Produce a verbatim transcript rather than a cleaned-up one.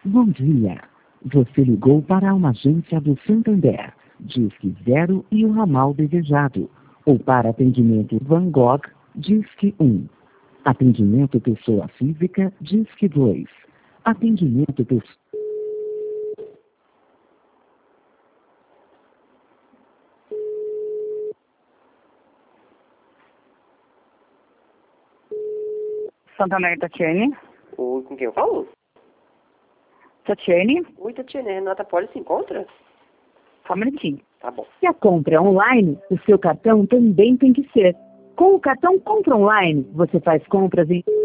Bom dia. Você ligou para uma agência do Santander. Disque zero e o ramal desejado. Ou para atendimento Van Gogh, Disque um. Atendimento pessoa física, Disque dois. Atendimento pessoa... Santander, Tatiane. Oi, com quem eu falo? Tatiane, Oi, Tatiana, Renata Poli se encontra? só um minutinho. Tá bom. Se a compra é online, o seu cartão também tem que ser. Com o cartão Compra Online, você faz compras em...